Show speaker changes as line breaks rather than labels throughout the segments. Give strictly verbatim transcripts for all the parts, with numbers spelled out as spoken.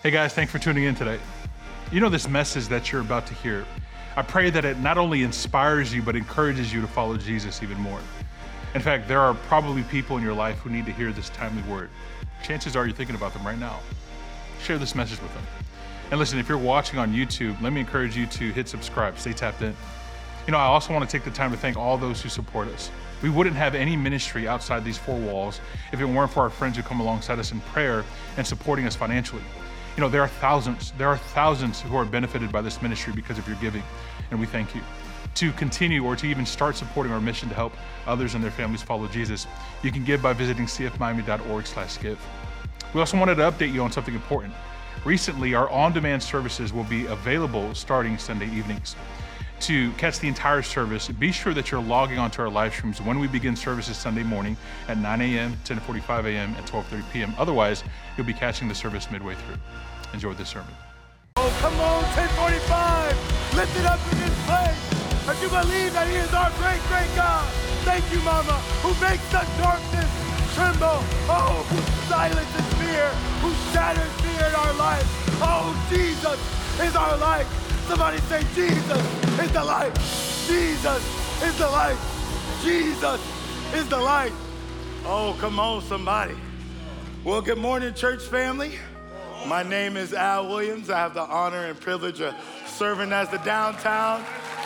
Hey guys, thanks for tuning in today. You know, this message that you're about to hear, I pray that it not only inspires you, but encourages you to follow Jesus even more. In fact, there are probably people in your life who need to hear this timely word. Chances are you're thinking about them right now. Share this message with them. And listen, if you're watching on YouTube, let me encourage you to hit subscribe, stay tapped in. You know, I also want to take the time to thank all those who support us. We wouldn't have any ministry outside these four walls if it weren't for our friends who come alongside us in prayer and supporting us financially. You know, there are thousands, there are thousands who are benefited by this ministry because of your giving, and we thank you. To continue or to even start supporting our mission to help others and their families follow Jesus, you can give by visiting c f miami dot org slash give. We also wanted to update you on something important. Recently, our on-demand services will be available starting Sunday evenings. To catch the entire service, be sure that you're logging onto our live streams when we begin services Sunday morning at nine a.m., ten forty-five a.m., and twelve thirty p.m. Otherwise, you'll be catching the service midway through. Enjoy this sermon.
Oh, come on, ten forty-five. Lift it up in this place. If you believe that he is our great, great God. Thank you, Mama, who makes the darkness tremble. Oh, who silences fear, who shatters fear in our life. Oh, Jesus is our light. Somebody say, Jesus is the light. Jesus is the light. Jesus is the light. Oh, come on, somebody. Well, good morning, church family. My name is Al Williams. I have the honor and privilege of serving as the downtown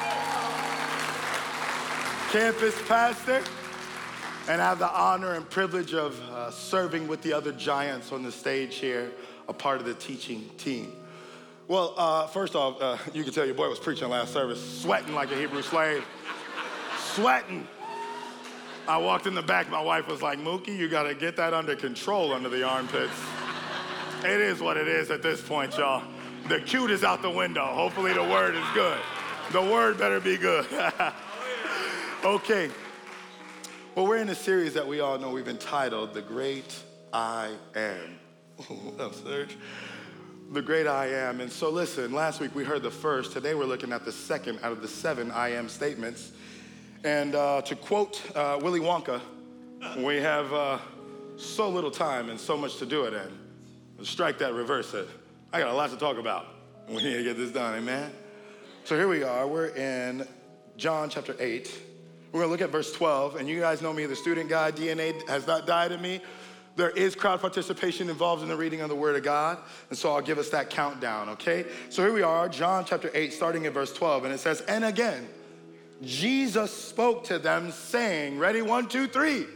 campus pastor. And I have the honor and privilege of uh, serving with the other giants on the stage here, a part of the teaching team. Well, uh, first off, uh, you can tell your boy was preaching last service, sweating like a Hebrew slave, sweating. I walked in the back, my wife was like, Mookie, you gotta get that under control under the armpits. It is what it is at this point, y'all. The cute is out the window. Hopefully the word is good. The word better be good. Okay. Well, we're in a series that we all know we've entitled, The Great I Am. What up, Serge? The Great I Am. And so listen, last week we heard the first. Today we're looking at the second out of the seven I Am statements. And uh, to quote uh, Willy Wonka, we have uh, so little time and so much to do it in. Strike that, reverse it. I got a lot to talk about. We need to get this done, amen? So here we are. We're in John chapter eight. We're going to look at verse twelve. And you guys know me, the student guy, D N A has not died in me. There is crowd participation involved in the reading of the Word of God. And so I'll give us that countdown, okay? So here we are, John chapter eight, starting at verse twelve. And it says, and again, Jesus spoke to them saying, ready, one, two, three.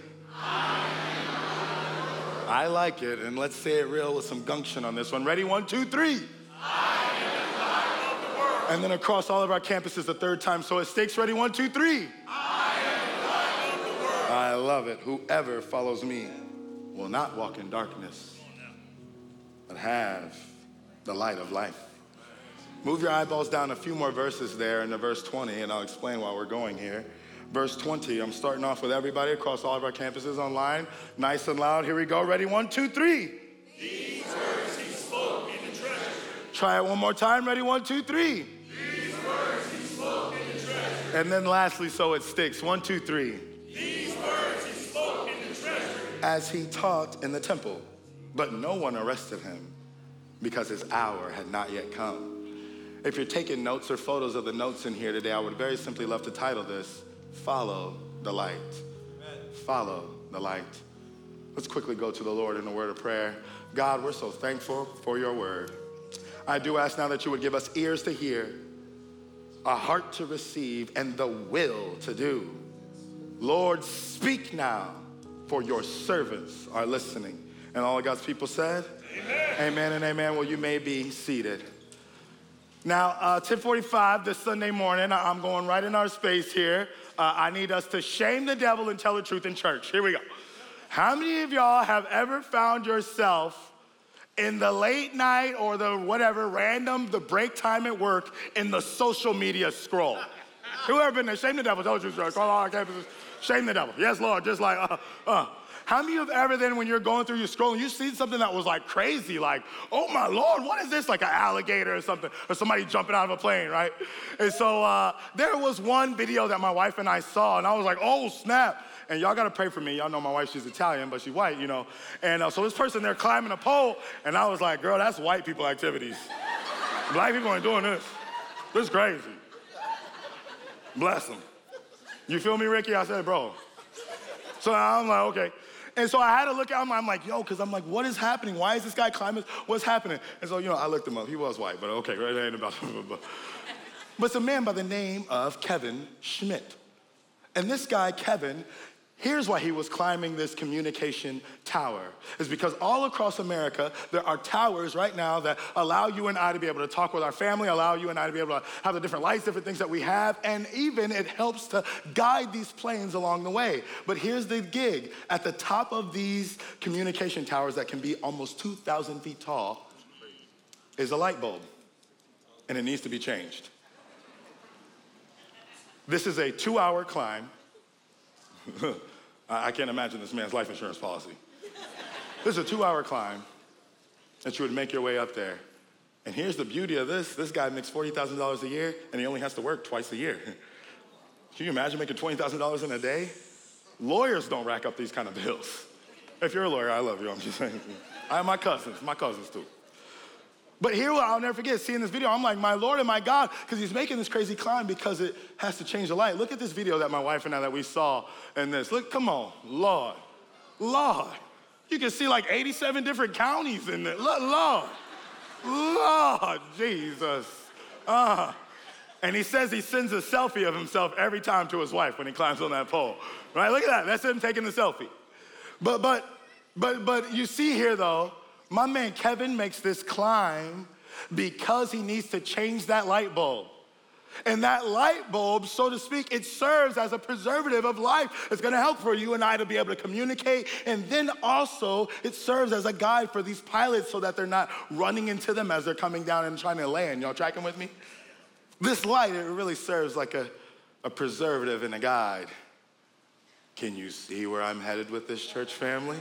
I like it, and let's say it real with some gumption on this one. Ready, one, two, three. I am the light of the world. And then across all of our campuses the third time, so it sticks. Ready, one, two, three. I am the light of the world. I love it. Whoever follows me will not walk in darkness, but have the light of life. Move your eyeballs down a few more verses there into verse twenty, and I'll explain why we're going here. Verse twenty, I'm starting off with everybody across all of our campuses online. Nice and loud, here we go. Ready, one, two, three. These words he spoke in the treasure. Try it one more time. Ready, one, two, three. These words he spoke in the treasure. And then lastly, so it sticks. One, two, three. These words he spoke in the treasure. As he taught in the temple, but no one arrested him because his hour had not yet come. If you're taking notes or photos of the notes in here today, I would very simply love to title this, Follow the Light. Amen. Follow the light. Let's quickly go to the Lord in a word of prayer. God, we're so thankful for your word. I do ask now that you would give us ears to hear, a heart to receive, and the will to do. Lord, speak now, for your servants are listening. And all of God's people said, amen, amen and amen. Well, you may be seated. Now, uh, ten forty-five this Sunday morning, I'm going right in our space here. Uh, I need us to shame the devil and tell the truth in church. Here we go. How many of y'all have ever found yourself in the late night or the whatever, random, the break time at work in the social media scroll? Who ever been there? Shame the devil, tell the truth, church. Call all our campuses. Shame the devil. Yes, Lord, just like, uh, uh. How many of you have ever then when you're going through your scroll and you see something that was like crazy, like, oh my Lord, what is this? Like an alligator or something, or somebody jumping out of a plane, right? And so uh, there was one video that my wife and I saw, and I was like, oh snap. And y'all gotta pray for me. Y'all know my wife, she's Italian, but she's white, you know. And uh, so this person, they're climbing a pole, and I was like, girl, that's white people activities. Black people ain't doing this. This is crazy. Bless them. You feel me, Ricky? I said, bro. So I'm like, okay. And so I had to look at him, I'm like, yo, because I'm like, what is happening? Why is this guy climbing? What's happening? And so, you know, I looked him up. He was white, but okay, right, ain't about but it's a man by the name of Kevin Schmidt. And this guy, Kevin, here's why he was climbing this communication tower. Is because all across America, there are towers right now that allow you and I to be able to talk with our family, allow you and I to be able to have the different lights, different things that we have, and even it helps to guide these planes along the way. But here's the gig. At the top of these communication towers that can be almost two thousand feet tall is a light bulb, and it needs to be changed. This is a two-hour climb. I can't imagine this man's life insurance policy. This is a two-hour climb that you would make your way up there. And here's the beauty of this. This guy makes forty thousand dollars a year, and he only has to work twice a year. Can you imagine making twenty thousand dollars in a day? Lawyers don't rack up these kind of bills. If you're a lawyer, I love you, I'm just saying. I have my cousins, my cousins too. But here, I'll never forget, seeing this video, I'm like, my Lord and my God, because he's making this crazy climb because it has to change the light. Look at this video that my wife and I, that we saw in this. Look, come on, Lord, Lord. You can see like eighty-seven different counties in there. Lord, Lord, Jesus. Uh, and he says he sends a selfie of himself every time to his wife when he climbs on that pole, right? Look at that, that's him taking the selfie. But, but, but, but you see here though, my man Kevin makes this climb because he needs to change that light bulb. And that light bulb, so to speak, it serves as a preservative of life. It's gonna help for you and I to be able to communicate. And then also, it serves as a guide for these pilots so that they're not running into them as they're coming down and trying to land. Y'all tracking with me? This light, it really serves like a, a preservative and a guide. Can you see where I'm headed with this church family?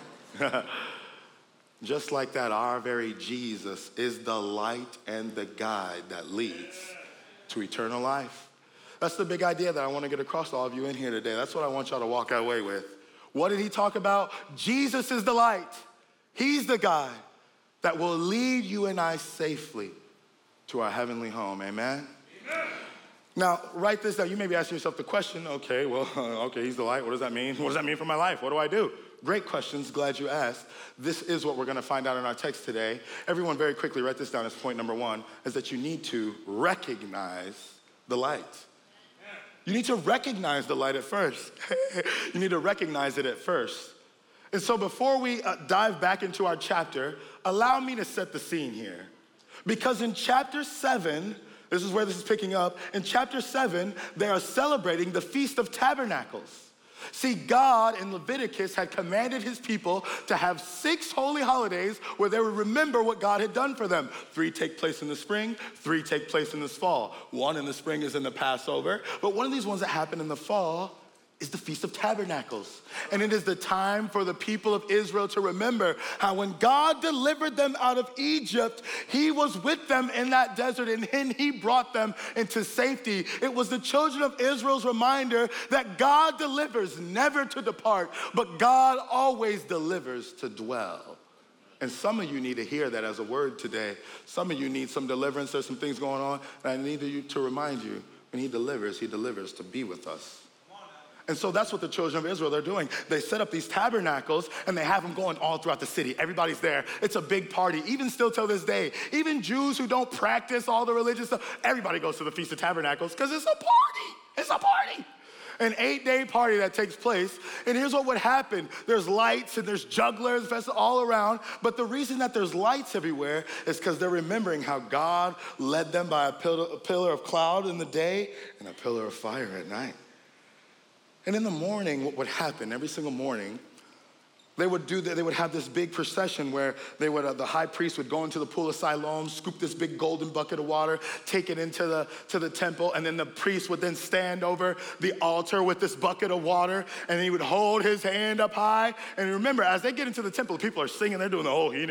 Just like that, our very Jesus is the light and the guide that leads to eternal life. That's the big idea that I want to get across to all of you in here today. That's what I want y'all to walk away with. What did he talk about? Jesus is the light. He's the guide that will lead you and I safely to our heavenly home. Amen? Amen. Now, write this down. You may be asking yourself the question, okay, well, okay, he's the light. What does that mean? What does that mean for my life? What do I do? Great questions, glad you asked. This is what we're gonna find out in our text today. Everyone very quickly write this down as point number one, is that you need to recognize the light. You need to recognize the light at first. You need to recognize it at first. And so before we uh, dive back into our chapter, allow me to set the scene here. Because in chapter seven, this is where this is picking up, in chapter seven, they are celebrating the Feast of Tabernacles. See, God in Leviticus had commanded his people to have six holy holidays where they would remember what God had done for them. Three take place in the spring, three take place in this fall. One in the spring is in the Passover, but one of these ones that happen in the fall is the Feast of Tabernacles. And it is the time for the people of Israel to remember how when God delivered them out of Egypt, he was with them in that desert and then he brought them into safety. It was the children of Israel's reminder that God delivers never to depart, but God always delivers to dwell. And some of you need to hear that as a word today. Some of you need some deliverance. There's some things going on, and I need you to remind you, when he delivers, he delivers to be with us. And so that's what the children of Israel are doing. They set up these tabernacles and they have them going all throughout the city. Everybody's there. It's a big party, even still till this day. Even Jews who don't practice all the religious stuff, everybody goes to the Feast of Tabernacles because it's a party. It's a party. An eight-day party that takes place. And here's what would happen. There's lights and there's jugglers all around. But the reason that there's lights everywhere is because they're remembering how God led them by a pillar, a pillar of cloud in the day and a pillar of fire at night. And in the morning, what would happen, every single morning, they would do that, they would have this big procession where they would, uh, the high priest would go into the pool of Siloam, scoop this big golden bucket of water, take it into the, to the temple, and then the priest would then stand over the altar with this bucket of water, and he would hold his hand up high. And remember, as they get into the temple, people are singing, they're doing the whole,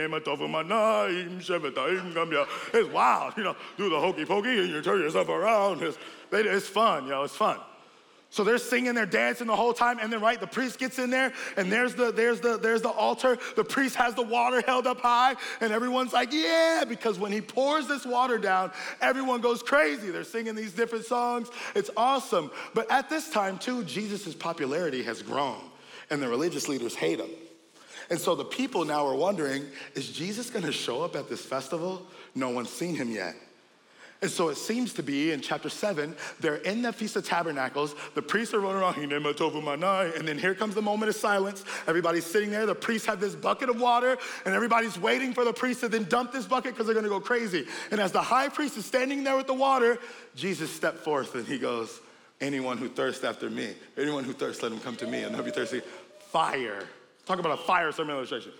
it's wild, you know, do the hokey pokey, and you turn yourself around. It's, it's fun, you know, it's fun. So they're singing, they're dancing the whole time, and then right, the priest gets in there, and there's the there's the there's the altar. The priest has the water held up high, and everyone's like, yeah, because when he pours this water down, everyone goes crazy. They're singing these different songs. It's awesome. But at this time too, Jesus' popularity has grown, and the religious leaders hate him. And so the people now are wondering, is Jesus gonna show up at this festival? No one's seen him yet. And so it seems to be in chapter seven, they're in the Feast of Tabernacles, the priests are running around, and then here comes the moment of silence. Everybody's sitting there, the priests have this bucket of water, and everybody's waiting for the priest to then dump this bucket because they're gonna go crazy. And as the high priest is standing there with the water, Jesus stepped forth and he goes, anyone who thirsts after me, anyone who thirsts, let him come to me, and they'll be thirsty. Fire. Talk about a fire sermon illustration.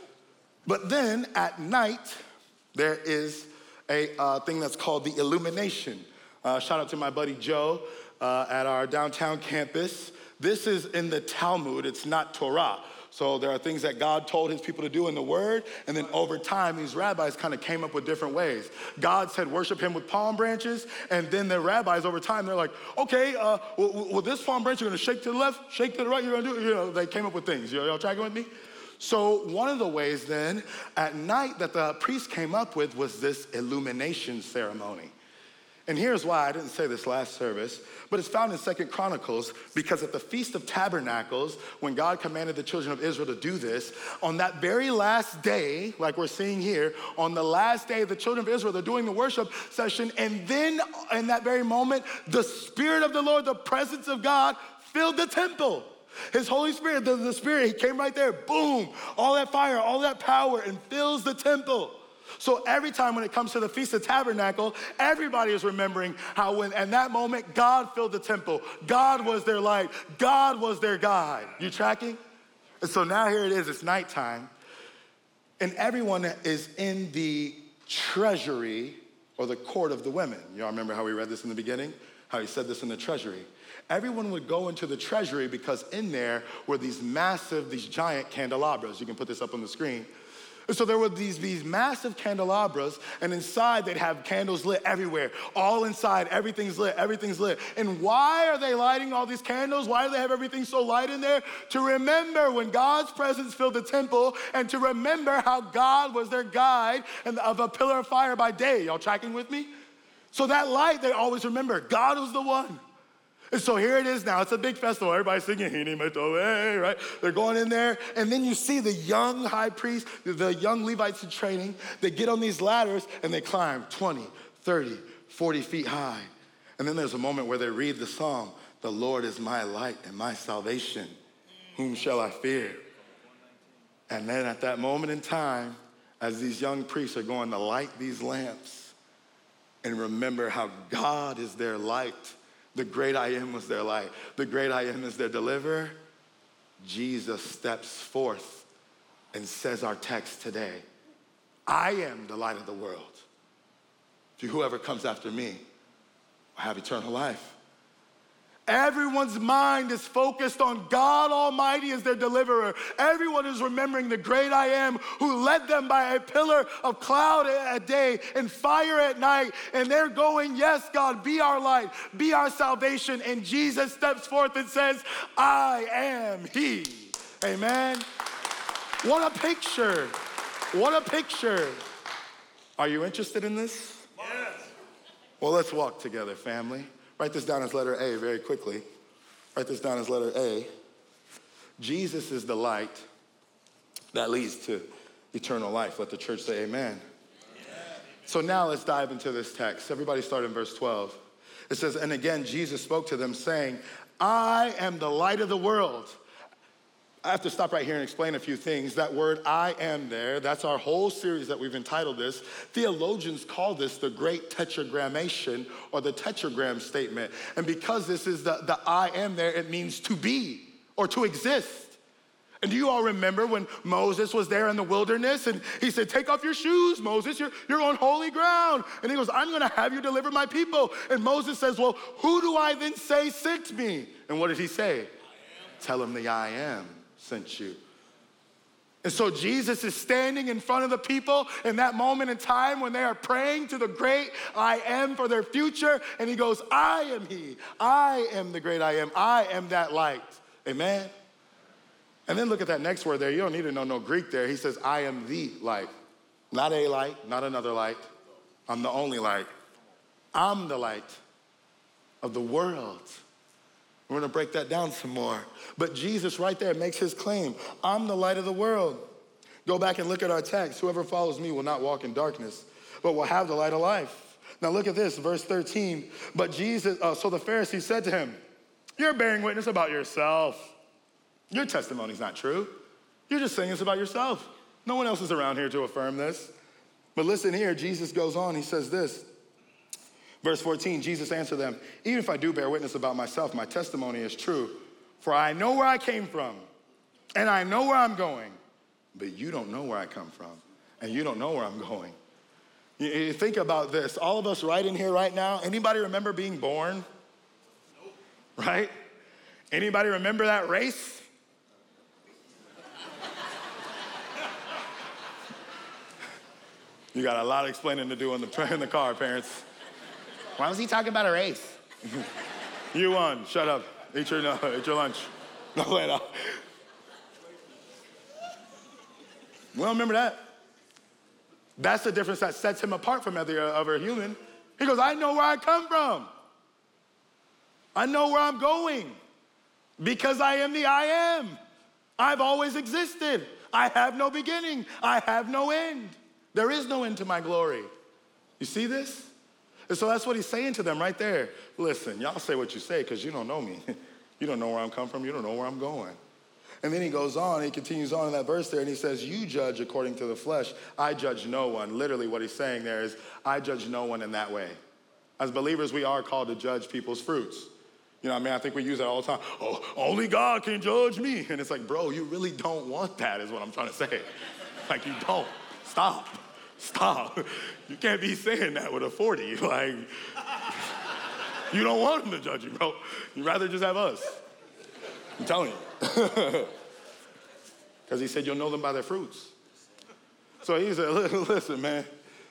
But then at night, there is a uh, thing that's called the illumination. Uh, shout out to my buddy Joe uh, at our downtown campus. This is in the Talmud, it's not Torah. So there are things that God told his people to do in the word, and then over time, these rabbis kind of came up with different ways. God said, worship him with palm branches, and then the rabbis over time, they're like, okay, uh, well, well, this palm branch, you're gonna shake to the left, shake to the right, you're gonna do, you know, they came up with things. Y'all tracking with me? So one of the ways then at night that the priest came up with was this illumination ceremony. And here's why, I didn't say this last service, but it's found in Second Chronicles, because at the Feast of Tabernacles, when God commanded the children of Israel to do this, on that very last day, like we're seeing here, on the last day, the children of Israel, they're doing the worship session, and then in that very moment, the Spirit of the Lord, the presence of God, filled the temple. His Holy Spirit, the, the Spirit, he came right there, boom, all that fire, all that power, and fills the temple. So every time when it comes to the Feast of Tabernacle, everybody is remembering how when, in that moment, God filled the temple. God was their light. God was their guide. You tracking? And so now here it is, it's nighttime, and everyone is in the treasury or the court of the women. Y'all remember how we read this in the beginning? How he said this in the treasury. Everyone would go into the treasury because in there were these massive, these giant candelabras. You can put this up on the screen. And so there were these, these massive candelabras, and inside they'd have candles lit everywhere. All inside, everything's lit, everything's lit. And why are they lighting all these candles? Why do they have everything so light in there? To remember when God's presence filled the temple, and to remember how God was their guide and of a pillar of fire by day. Y'all tracking with me? So that light, they always remember, God was the one. And so here it is now. It's a big festival. Everybody's singing, right? They're going in there. And then you see the young high priest, the young Levites in training. They get on these ladders and they climb twenty, thirty, forty feet high. And then there's a moment where they read the song, the Lord is my light and my salvation. Whom shall I fear? And then at that moment in time, as these young priests are going to light these lamps and remember how God is their light, the great I am was their light. The great I am is their deliverer. Jesus steps forth and says our text today, I am the light of the world. Whoever comes after me will have eternal life. Everyone's mind is focused on God Almighty as their deliverer. Everyone is remembering the great I am who led them by a pillar of cloud at day and fire at night. And they're going, yes, God, be our light, be our salvation. And Jesus steps forth and says, I am he. Amen. What a picture. What a picture. Are you interested in this? Yes. Well, let's walk together, family. Write this down as letter A very quickly. Write this down as letter A. Jesus is the light that leads to eternal life. Let the church say amen. Amen. So now let's dive into this text. Everybody start in verse twelve. It says, and again, Jesus spoke to them saying, I am the light of the world. I have to stop right here and explain a few things. That word I am there, that's our whole series that we've entitled this. Theologians call this the great tetragrammation or the tetragram statement. And because this is the, the I am there, it means to be or to exist. And do you all remember when Moses was there in the wilderness and he said, take off your shoes, Moses, you're, you're on holy ground. And he goes, I'm gonna have you deliver my people. And Moses says, well, who do I then say sent me? And what did he say? Tell him the I am sent you. And so Jesus is standing in front of the people in that moment in time when they are praying to the great I am for their future. And he goes, I am he. I am the great I am. I am that light. Amen. And then look at that next word there. You don't need to know no Greek there. He says, I am the light. Not a light, not another light. I'm the only light. I'm the light of the world. We're gonna break that down some more. But Jesus right there makes his claim. I'm the light of the world. Go back and look at our text. Whoever follows me will not walk in darkness, but will have the light of life. Now look at this, verse thirteen. But Jesus, uh, so the Pharisees said to him, you're bearing witness about yourself. Your testimony's not true. You're just saying this about yourself. No one else is around here to affirm this. But listen here, Jesus goes on, he says this. Verse fourteen, Jesus answered them, even if I do bear witness about myself, my testimony is true. For I know where I came from, and I know where I'm going. But you don't know where I come from, and you don't know where I'm going. You, you think about this. All of us right in here right now, anybody remember being born? Nope. Right? Anybody remember that race? You got a lot of explaining to do in the, in the car, parents. Why was he talking about a race? You won. Shut up. Eat your, no, eat your lunch. No, wait, no. We don't remember that. That's the difference that sets him apart from every other human. He goes, I know where I come from. I know where I'm going because I am the I am. I've always existed. I have no beginning. I have no end. There is no end to my glory. You see this? And so that's what he's saying to them right there. Listen, y'all say what you say because you don't know me. You don't know where I'm come from. You don't know where I'm going. And then he goes on, he continues on in that verse there, and he says, you judge according to the flesh. I judge no one. Literally what he's saying there is, I judge no one in that way. As believers, we are called to judge people's fruits. You know what I mean? I think we use that all the time. Oh, only God can judge me. And it's like, bro, you really don't want that is what I'm trying to say. Like, you don't. Stop. Stop. You can't be saying that with a forty. Like, you don't want him to judge you, bro. You'd rather just have us. I'm telling you. Because he said, you'll know them by their fruits. So he said, listen, man.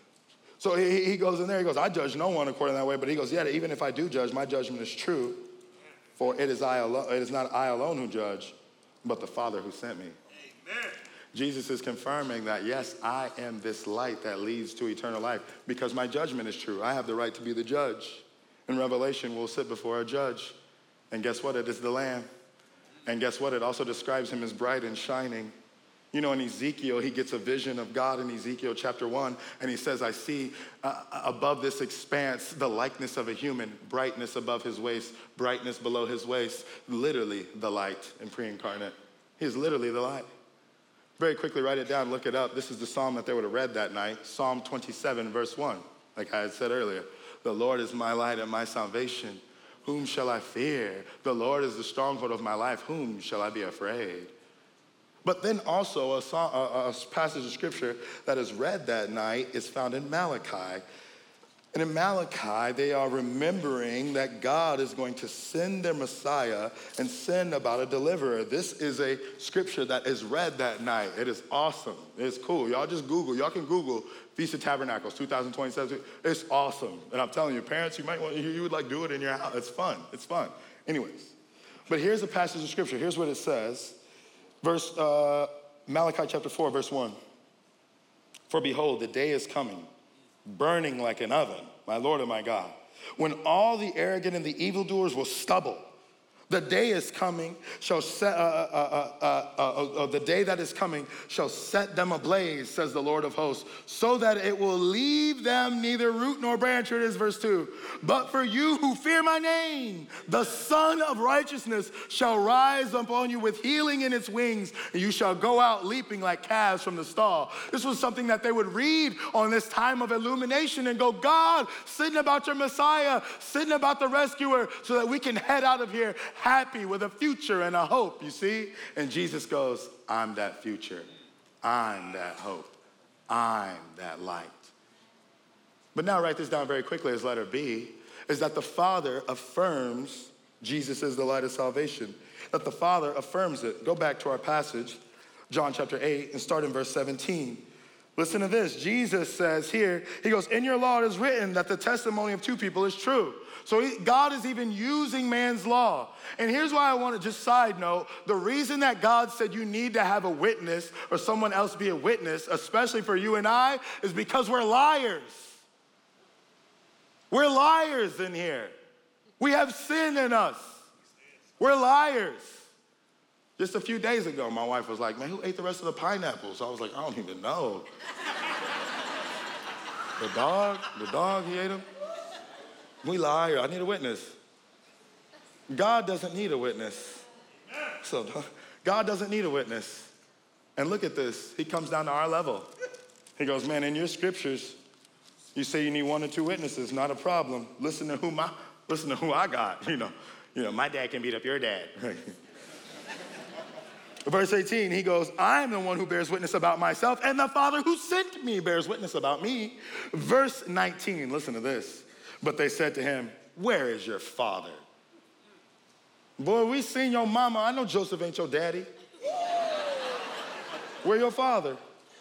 So he, he goes in there, he goes, I judge no one according to that way. But he goes, yeah, even if I do judge, my judgment is true. For it is, I alone, it is not I alone who judge, but the Father who sent me. Amen. Jesus is confirming that, yes, I am this light that leads to eternal life because my judgment is true. I have the right to be the judge. In Revelation, we'll sit before a judge. And guess what? It is the Lamb. And guess what? It also describes him as bright and shining. You know, in Ezekiel, he gets a vision of God in Ezekiel chapter one, and he says, I see uh, above this expanse the likeness of a human, brightness above his waist, brightness below his waist, literally the light and pre-incarnate. He is literally the light. Very quickly, write it down, look it up. This is the psalm that they would have read that night, Psalm twenty-seven, verse one, like I had said earlier. The Lord is my light and my salvation. Whom shall I fear? The Lord is the stronghold of my life. Whom shall I be afraid? But then also a, song, a, a passage of scripture that is read that night is found in Malachi. And in Malachi, they are remembering that God is going to send their Messiah and send about a deliverer. This is a scripture that is read that night. It is awesome. It's cool. Y'all just Google. Y'all can Google Feast of Tabernacles two thousand twenty-seven. It's awesome. And I'm telling you, parents, you might want, you would like do it in your house. It's fun. It's fun. Anyways, but here's a passage of scripture. Here's what it says. Verse, uh, Malachi chapter four, verse one. For behold, the day is coming, burning like an oven, my Lord and my God, when all the arrogant and the evildoers will stubble. The day is coming, shall set, uh, uh, uh, uh, uh, the day that is coming shall set them ablaze, says the Lord of hosts, so that it will leave them neither root nor branch. Here it is, verse two. But for you who fear my name, the Son of Righteousness shall rise upon you with healing in its wings, and you shall go out leaping like calves from the stall. This was something that they would read on this time of illumination and go, God, sing about your Messiah, sing about the rescuer, so that we can head out of here happy with a future and a hope, you see? And Jesus goes, I'm that future. I'm that hope. I'm that light. But now write this down very quickly as letter B, is that the Father affirms Jesus is the light of salvation. That the Father affirms it. Go back to our passage. John chapter eight, and start in verse seventeen. Listen to this. Jesus says here, he goes, in your law it is written that the testimony of two people is true. So he, God is even using man's law. And here's why I want to just side note, the reason that God said you need to have a witness or someone else be a witness, especially for you and I, is because we're liars. We're liars in here. We have sin in us. We're liars. Just a few days ago, my wife was like, man, who ate the rest of the pineapples? I was like, I don't even know. The dog, the dog, he ate them. We lie, I need a witness. God doesn't need a witness. So God doesn't need a witness. And look at this, he comes down to our level. He goes, man, in your scriptures, you say you need one or two witnesses, not a problem. Listen to who my, listen to who I got, you know. You know, my dad can beat up your dad. Verse eighteen, he goes, I am the one who bears witness about myself, and the Father who sent me bears witness about me. Verse nineteen, listen to this. But they said to him, where is your father? Boy, we seen your mama. I know Joseph ain't your daddy. Where your father?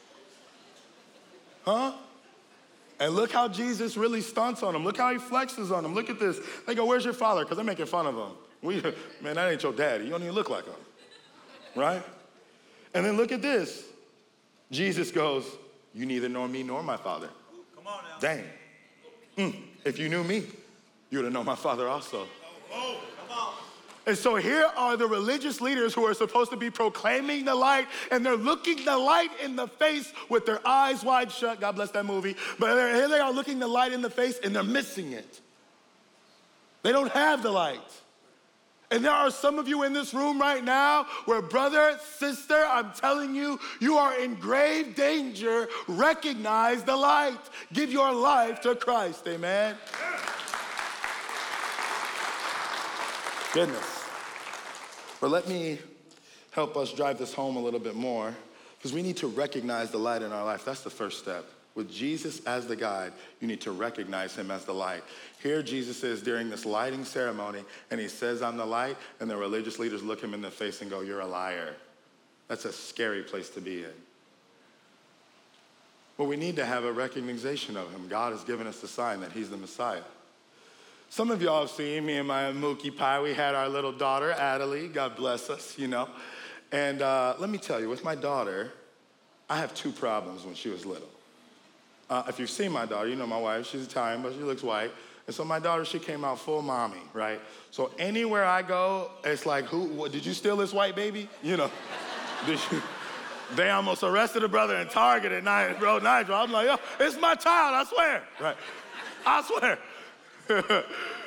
Huh? And look how Jesus really stunts on him. Look how he flexes on him. Look at this. They go, where's your father? Because they're making fun of him. We, man, that ain't your daddy. You don't even look like him. Right? And then look at this. Jesus goes, you neither know me nor my father. Come on now. Dang. Mm, if you knew me, you would have known my father also. Oh, come on. And so here are the religious leaders who are supposed to be proclaiming the light, and they're looking the light in the face with their eyes wide shut. God bless that movie. But here they are looking the light in the face, and they're missing it. They don't have the light. And there are some of you in this room right now where, brother, sister, I'm telling you, you are in grave danger. Recognize the light. Give your life to Christ, amen? Goodness. But let me help us drive this home a little bit more, because we need to recognize the light in our life. That's the first step. With Jesus as the guide, you need to recognize him as the light. Here Jesus is during this lighting ceremony, and he says, I'm the light, and the religious leaders look him in the face and go, you're a liar. That's a scary place to be in. But we need to have a recognition of him. God has given us the sign that he's the Messiah. Some of y'all have seen me and my Mookie Pie. We had our little daughter, Adelie, God bless us, you know. And uh, let me tell you, with my daughter, I have two problems when she was little. Uh, if you've seen my daughter, you know my wife, she's Italian, but she looks white. And so my daughter, she came out full mommy, right? So anywhere I go, it's like, who, what, did you steal this white baby? You know, did you, they almost arrested a brother in Target at night, bro, Nigel. I'm like, yo, it's my child, I swear, right? I swear.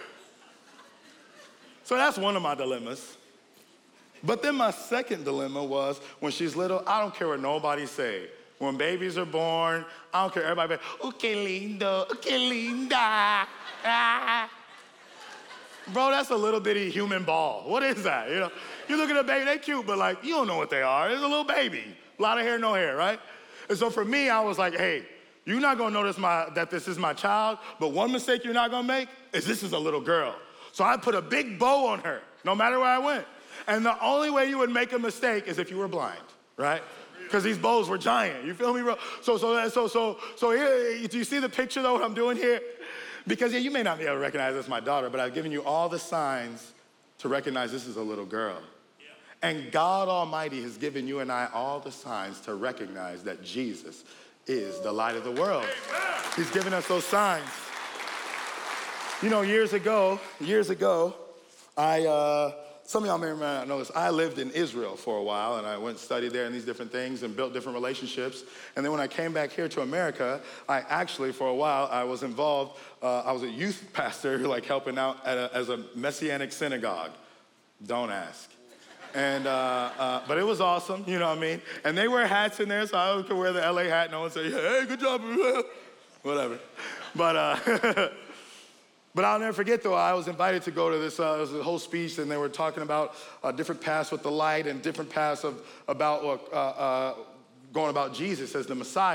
So that's one of my dilemmas. But then my second dilemma was, when she's little, I don't care what nobody say. When babies are born, I don't care, everybody, okay, lindo, okay, linda. Ah. Bro, that's a little bitty human ball. What is that? You know, you look at a baby, they cute, but like, you don't know what they are. It's a little baby. A lot of hair, no hair, right? And so for me, I was like, hey, you're not gonna notice my, that this is my child, but one mistake you're not gonna make is this is a little girl. So I put a big bow on her, no matter where I went. And the only way you would make a mistake is if you were blind, right? Because these bows were giant, you feel me, bro? So, so, so, so, so here, do you see the picture though, what I'm doing here? Because yeah, you may not be able to recognize this my daughter, but I've given you all the signs to recognize this is a little girl. Yeah. And God Almighty has given you and I all the signs to recognize that Jesus is the light of the world. Amen. He's given us those signs. You know, years ago, years ago, I, uh, some of y'all may not know this, I lived in Israel for a while, and I went and studied there and these different things and built different relationships. And then when I came back here to America, I actually, for a while, I was involved, uh, I was a youth pastor, like helping out at a, as a Messianic synagogue. Don't ask. And, uh, uh, but it was awesome, you know what I mean? And they wear hats in there, so I could wear the L A hat, no one say, hey, good job, whatever. But, uh, But I'll never forget, though, I was invited to go to this, uh, this whole speech, and they were talking about uh, different paths with the light and different paths of about uh, uh, going about Jesus as the Messiah.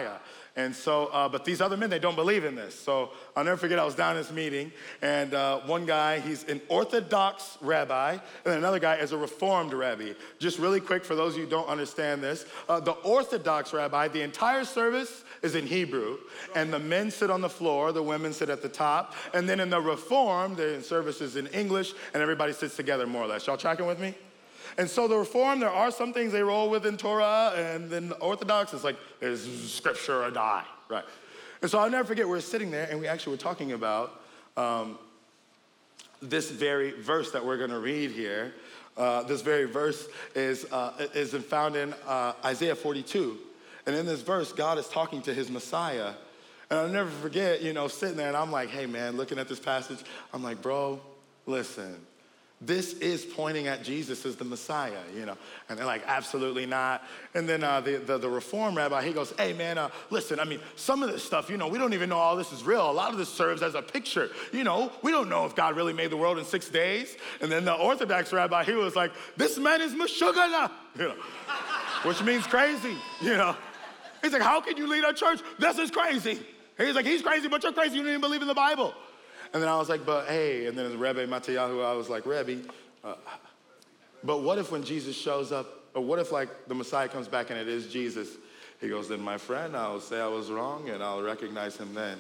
And so, uh, but these other men, they don't believe in this. So I'll never forget, I was down in this meeting, and uh, one guy, he's an Orthodox rabbi, and then another guy is a Reformed rabbi. Just really quick, for those of you who don't understand this, uh, the Orthodox rabbi, the entire service is in Hebrew, and the men sit on the floor, the women sit at the top, and then in the Reformed, the service is in English, and everybody sits together more or less. Y'all tracking with me? And so the Reform, there are some things they roll with in Torah, and then the Orthodox, it's like, it's scripture or die, right? And so I'll never forget, we were sitting there, and we actually were talking about um, this very verse that we're gonna read here. Uh, this very verse is, uh, is found in uh, Isaiah forty-two. And in this verse, God is talking to his Messiah. And I'll never forget, you know, sitting there, and I'm like, hey man, looking at this passage, I'm like, bro, listen. This is pointing at Jesus as the Messiah, you know. And they're like, absolutely not. And then uh, the, the, the Reform rabbi, he goes, hey man, uh, listen, I mean, some of this stuff, you know, we don't even know all this is real. A lot of this serves as a picture. You know, we don't know if God really made the world in six days. And then the Orthodox rabbi, he was like, this man is Meshugana, you know, which means crazy, you know. He's like, how can you lead a church? This is crazy. He's like, he's crazy, but you're crazy. You don't even believe in the Bible. And then I was like, but hey, and then as Rebbe Matayahu, I was like, Rebbe, uh, but what if when Jesus shows up, or what if like the Messiah comes back and it is Jesus? He goes, then my friend, I'll say I was wrong and I'll recognize him then.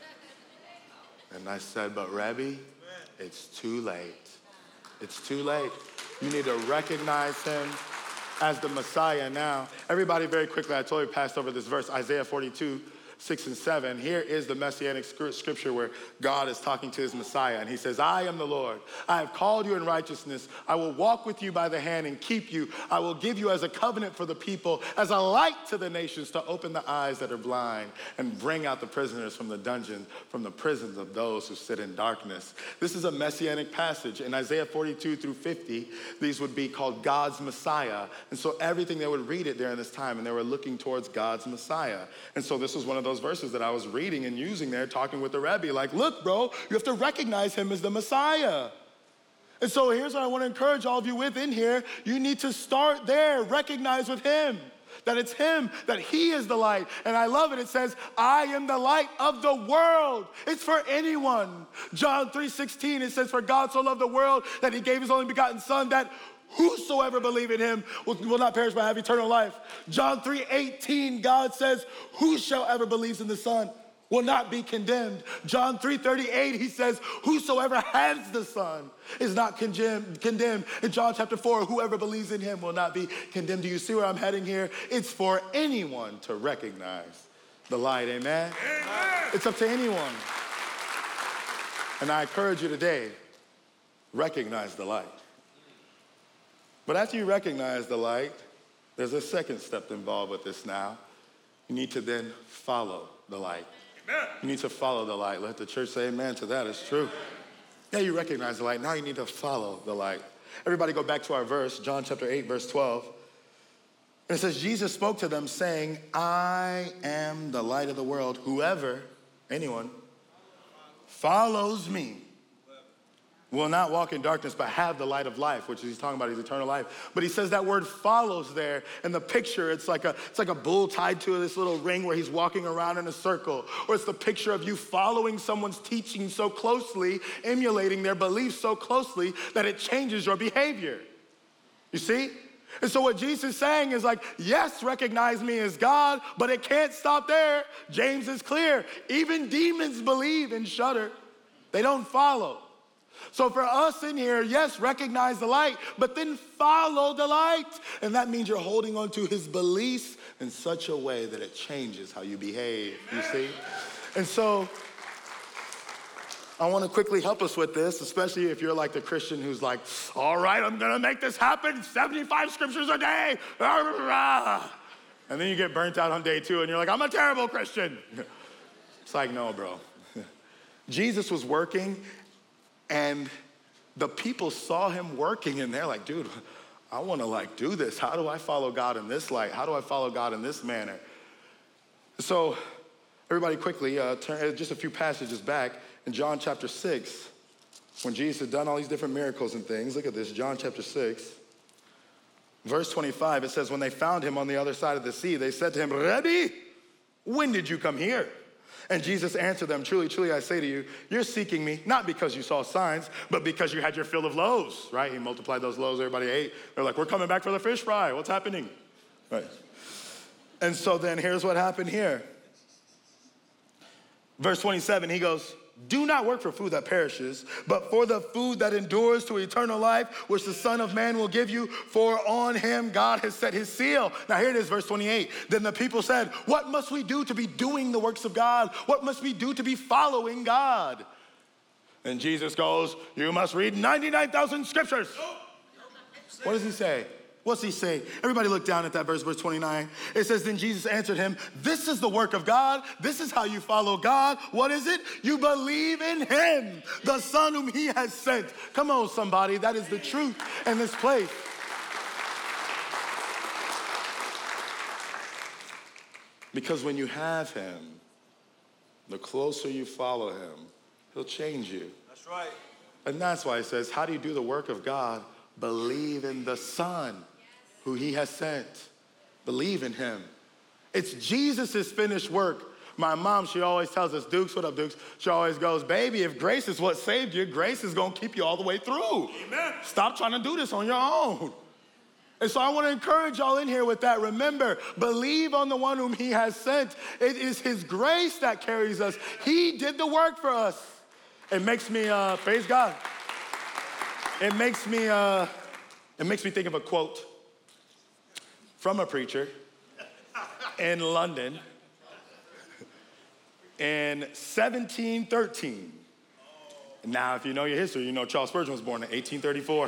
And I said, but Rebbe, it's too late. It's too late. You need to recognize him as the Messiah now. Everybody, very quickly, I totally passed over this verse, Isaiah forty-two, six and seven. Here is the messianic scripture where God is talking to his Messiah, and he says, I am the Lord. I have called you in righteousness. I will walk with you by the hand and keep you. I will give you as a covenant for the people, as a light to the nations, to open the eyes that are blind and bring out the prisoners from the dungeon, from the prisons of those who sit in darkness. This is a messianic passage. In Isaiah forty-two through fifty, these would be called God's Messiah. And so everything, they would read it during this time, and they were looking towards God's Messiah. And so this was one of those verses that I was reading and using there, talking with the Rebbe, like, look, bro, you have to recognize him as the Messiah. And so here's what I want to encourage all of you with in here. You need to start there, recognize with him, that it's him, that he is the light. And I love it. It says, I am the light of the world. It's for anyone. John three sixteen, it says, for God so loved the world that he gave his only begotten son, that whosoever believe in him will, will not perish but have eternal life. John three eighteen, God says, whosoever believes in the Son will not be condemned. John three thirty-eight, he says, whosoever has the Son is not condemned. condemned. In John chapter four, whoever believes in him will not be condemned. Do you see where I'm heading here? It's for anyone to recognize the light, amen? Amen. It's up to anyone. And I encourage you today, recognize the light. But after you recognize the light, there's a second step involved with this now. You need to then follow the light. Amen. You need to follow the light. Let the church say amen to that. It's true. Yeah, you recognize the light. Now you need to follow the light. Everybody go back to our verse, John chapter eight, verse twelve. And it says, Jesus spoke to them saying, I am the light of the world. Whoever, anyone, follows me will not walk in darkness, but have the light of life, which he's talking about his eternal life. But he says that word follows there. In the picture, it's like a it's like a bull tied to this little ring where he's walking around in a circle. Or it's the picture of you following someone's teaching so closely, emulating their beliefs so closely that it changes your behavior. You see? And so what Jesus is saying is like, yes, recognize me as God, but it can't stop there. James is clear. Even demons believe and shudder. They don't follow. So for us in here, yes, recognize the light, but then follow the light. And that means you're holding on to his beliefs in such a way that it changes how you behave, you see? And so I want to quickly help us with this, especially if you're like the Christian who's like, all right, I'm going to make this happen, seventy-five scriptures a day. And then you get burnt out on day two and you're like, I'm a terrible Christian. It's like, no, bro. Jesus was working, and the people saw him working, and they're like, dude, I want to like do this. How do I follow God in this light? How do I follow God in this manner? So everybody quickly, uh, turn just a few passages back in John chapter six, when Jesus had done all these different miracles and things. Look at this, John chapter six, verse twenty-five. It says, when they found him on the other side of the sea, they said to him, Rebbe, When did you come here? And Jesus answered them, truly, truly, I say to you, you're seeking me, not because you saw signs, but because you had your fill of loaves, right? He multiplied those loaves, everybody ate. They're like, we're coming back for the fish fry. What's happening? Right. And so then here's what happened here. Verse twenty-seven, he goes, do not work for food that perishes, but for the food that endures to eternal life, which the Son of Man will give you, for on him God has set his seal. Now here it is, verse twenty-eight. Then the people said, what must we do to be doing the works of God? What must we do to be following God? And Jesus goes, you must read ninety-nine thousand scriptures. What does he say? What's he say? Everybody look down at that verse, verse twenty-nine. It says, then Jesus answered him, this is the work of God. This is how you follow God. What is it? You believe in him, the Son whom he has sent. Come on, somebody. That is the truth in this place. Because when you have him, the closer you follow him, he'll change you.
That's right.
And that's why it says, how do you do the work of God? Believe in the Son who he has sent. Believe in him. It's Jesus' finished work. My mom, she always tells us, Dukes, what up, Dukes? She always goes, baby, if grace is what saved you, grace is going to keep you all the way through.
Amen.
Stop trying to do this on your own. And so I want to encourage y'all in here with that. Remember, believe on the one whom he has sent. It is his grace that carries us. He did the work for us. It makes me, uh, praise God. It makes me, uh, it makes me think of a quote from a preacher in London in seventeen thirteen. Now, if you know your history, you know Charles Spurgeon was born in eighteen thirty-four.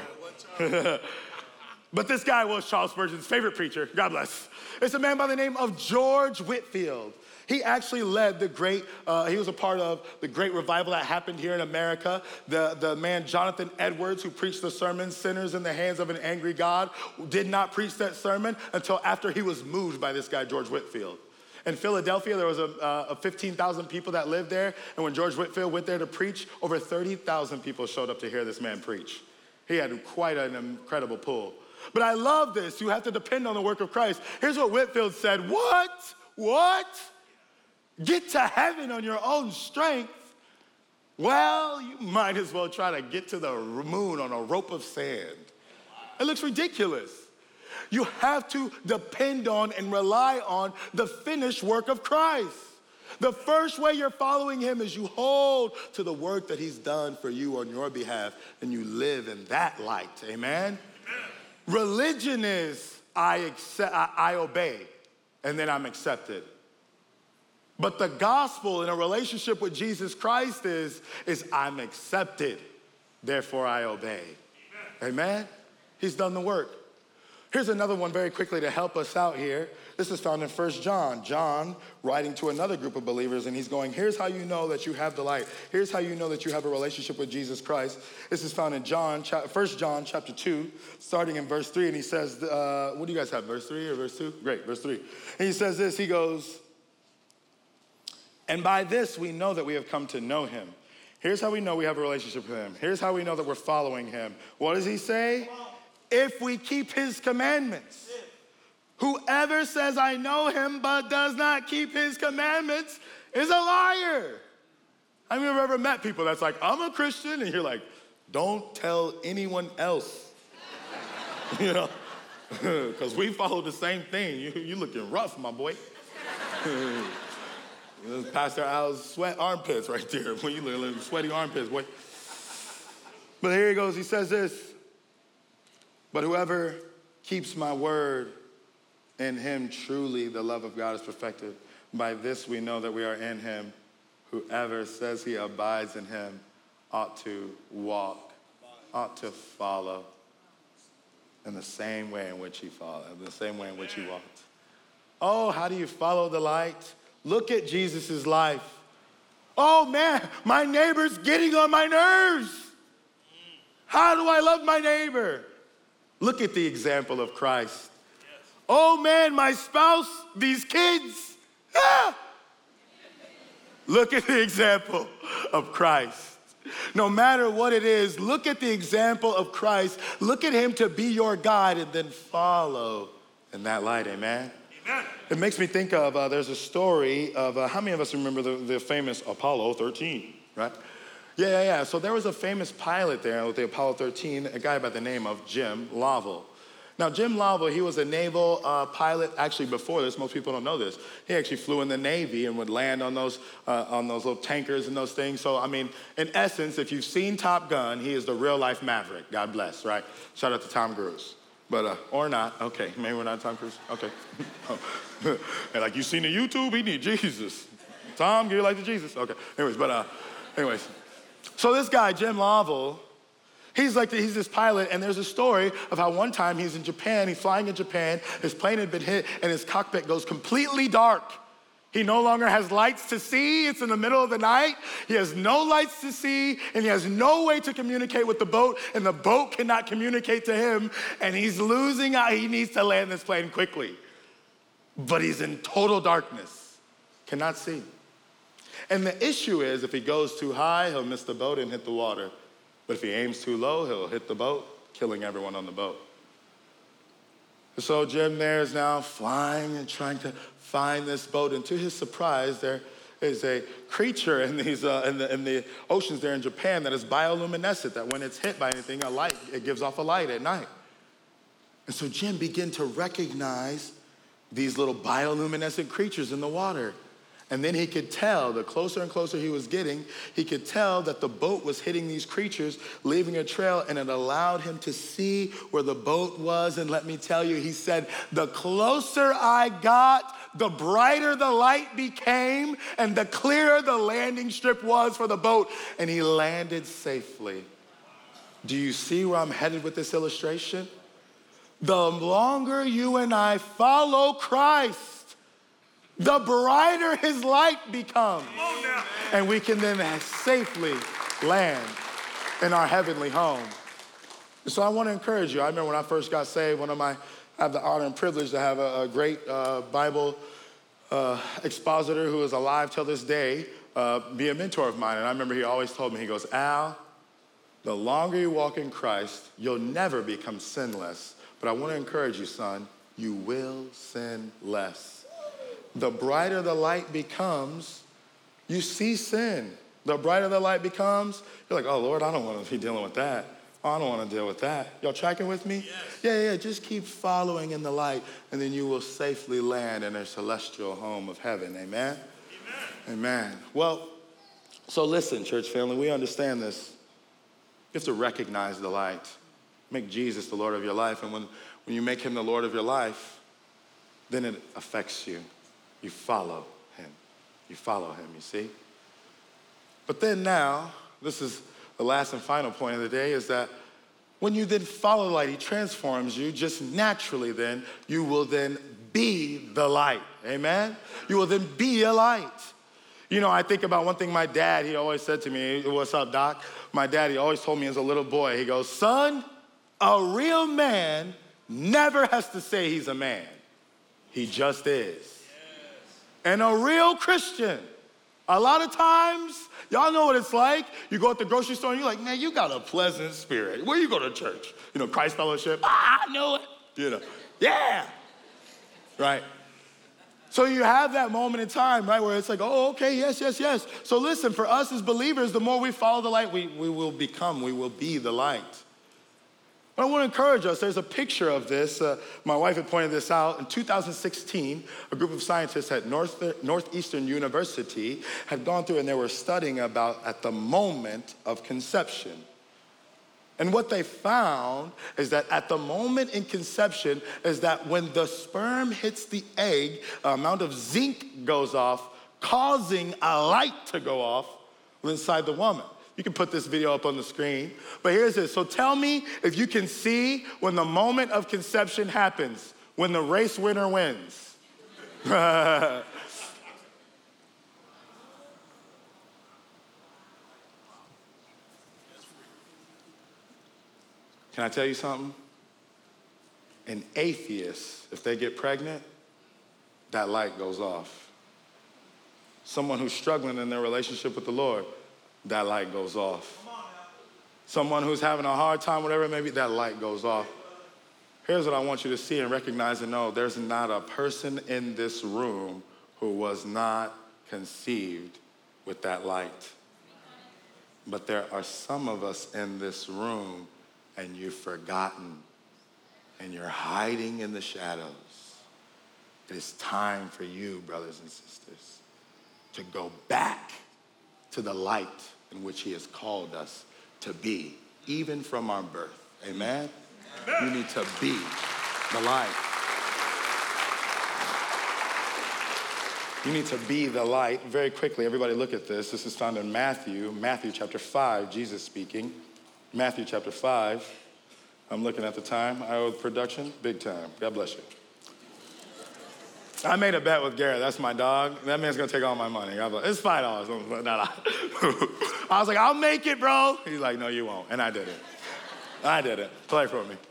But this guy was Charles Spurgeon's favorite preacher. God bless. It's a man by the name of George Whitefield. He actually led the great, uh, he was a part of the great revival that happened here in America. The, the man Jonathan Edwards, who preached the sermon, Sinners in the Hands of an Angry God, did not preach that sermon until after he was moved by this guy, George Whitefield. In Philadelphia, there was a, uh, a fifteen thousand people that lived there, and when George Whitefield went there to preach, over thirty thousand people showed up to hear this man preach. He had quite an incredible pull. But I love this. You have to depend on the work of Christ. Here's what Whitefield said. What? What? Get to heaven on your own strength? Well, you might as well try to get to the moon on a rope of sand. It looks ridiculous. You have to depend on and rely on the finished work of Christ. The first way you're following him is you hold to the work that he's done for you on your behalf, and you live in that light. Amen? Amen. Religion is I accept, I, I obey, and then I'm accepted. But the gospel in a relationship with Jesus Christ is, is I'm accepted, therefore I obey. Amen. Amen? He's done the work. Here's another one very quickly to help us out here. This is found in First John. John writing to another group of believers, and he's going, here's how you know that you have the light. Here's how you know that you have a relationship with Jesus Christ. This is found in John, First John chapter two, starting in verse three, and he says, uh, what do you guys have, verse three or verse two? Great, verse three. And he says this, he goes, and by this we know that we have come to know him. Here's how we know we have a relationship with him. Here's how we know that we're following him. What does he say? If we keep his commandments. Whoever says I know him but does not keep his commandments is a liar. Have you ever met people that's like, I'm a Christian, and you're like, don't tell anyone else. You know, because we follow the same thing. You, you looking rough, my boy. Pastor Al's sweat armpits right there. When you look like sweaty armpits, boy. But here he goes. He says this. But whoever keeps my word, in him truly the love of God is perfected. By this we know that we are in him. Whoever says he abides in him ought to walk, ought to follow in the same way in which he followed, the same way in which he walked. Oh, how do you follow the light? Look at Jesus' life. Oh man, my neighbor's getting on my nerves. How do I love my neighbor? Look at the example of Christ. Yes. Oh man, my spouse, these kids. Ah! Look at the example of Christ. No matter what it is, look at the example of Christ. Look at him to be your guide and then follow in that light, amen? It makes me think of, uh, there's a story of, uh, how many of us remember the, the famous Apollo thirteen, right? Yeah, yeah, yeah. So there was a famous pilot there with the Apollo thirteen, a guy by the name of Jim Lovell. Now, Jim Lovell, he was a naval uh, pilot. Actually, before this, most people don't know this. He actually flew in the Navy and would land on those uh, on those little tankers and those things. So, I mean, in essence, if you've seen Top Gun, he is the real-life Maverick. God bless, right? Shout out to Tom Cruise. But, uh, or not. Okay, maybe we're not Tom Cruise. Okay. And like, you seen the YouTube? He need Jesus. Tom, give your life to Jesus. Okay. Anyways, but, uh, anyways. So this guy, Jim Lovell, He's like, he's this pilot, and there's a story of how one time he's in Japan, he's flying in Japan, his plane had been hit, and his cockpit goes completely dark. He no longer has lights to see, it's in the middle of the night, he has no lights to see, and he has no way to communicate with the boat, and the boat cannot communicate to him, and he's losing out, he needs to land this plane quickly. But he's in total darkness, cannot see. And the issue is, if he goes too high, he'll miss the boat and hit the water. But if he aims too low, he'll hit the boat, killing everyone on the boat. So Jim there is now flying and trying to find this boat. And to his surprise, there is a creature in, these, uh, in, the, in the oceans there in Japan that is bioluminescent, that when it's hit by anything, a light, it gives off a light at night. And so Jim began to recognize these little bioluminescent creatures in the water. And then he could tell, the closer and closer he was getting, he could tell that the boat was hitting these creatures, leaving a trail, and it allowed him to see where the boat was. And let me tell you, he said, the closer I got, the brighter the light became, and the clearer the landing strip was for the boat. And he landed safely. Do you see where I'm headed with this illustration? The longer you and I follow Christ, the brighter his light becomes. And we can then safely land in our heavenly home. So I want to encourage you. I remember when I first got saved, one of my, I have the honor and privilege to have a, a great uh, Bible uh, expositor who is alive till this day, uh, be a mentor of mine. And I remember he always told me, he goes, Al, the longer you walk in Christ, you'll never become sinless. But I want to encourage you, son, you will sin less. The brighter the light becomes, you see sin. The brighter the light becomes, you're like, oh, Lord, I don't want to be dealing with that. Oh, I don't want to deal with that. Y'all tracking with me? Yes. Yeah, yeah, just keep following in the light, and then you will safely land in a celestial home of heaven. Amen? Amen. Amen. Well, so listen, church family, we understand this. You have to recognize the light. Make Jesus the Lord of your life, and when, when you make him the Lord of your life, then it affects you. You follow him. You follow him, you see? But then now, this is the last and final point of the day, is that when you then follow the light, he transforms you just naturally then, you will then be the light, amen? You will then be a light. You know, I think about one thing my dad, he always said to me, what's up, Doc? My dad, he always told me as a little boy, he goes, son, a real man never has to say he's a man. He just is. And a real Christian, a lot of times, y'all know what it's like. You go at the grocery store and you're like, man, you got a pleasant spirit. Where you go to church? You know, Christ Fellowship. Ah, I know it. You know, yeah. Right? So you have that moment in time, right, where it's like, oh, okay, yes, yes, yes. So listen, for us as believers, the more we follow the light, we, we will become, we will be the light. But I want to encourage us. There's a picture of this. Uh, my wife had pointed this out. In two thousand sixteen, a group of scientists at North, Northeastern University had gone through and they were studying about at the moment of conception. And what they found is that at the moment in conception is that when the sperm hits the egg, an amount of zinc goes off, causing a light to go off inside the woman. You can put this video up on the screen. But here's this. So tell me if you can see when the moment of conception happens, when the race winner wins. Can I tell you something? An atheist, if they get pregnant, that light goes off. Someone who's struggling in their relationship with the Lord, that light goes off. Someone who's having a hard time, whatever it may be, that light goes off. Here's what I want you to see and recognize and know. There's not a person in this room who was not conceived with that light. But there are some of us in this room and you've forgotten and you're hiding in the shadows. It is time for you, brothers and sisters, to go back to the light in which he has called us to be, even from our birth. Amen? You need to be the light. You need to be the light. Very quickly, everybody look at this. This is found in Matthew, Matthew chapter five, Jesus speaking. Matthew chapter five. I'm looking at the time. I owe production, big time. God bless you. I made a bet with Garrett. That's my dog. That man's gonna take all my money. I was like, it's five dollars. No, no. I was like, I'll make it, bro. He's like, no, you won't. And I did it. I did it. Play for me.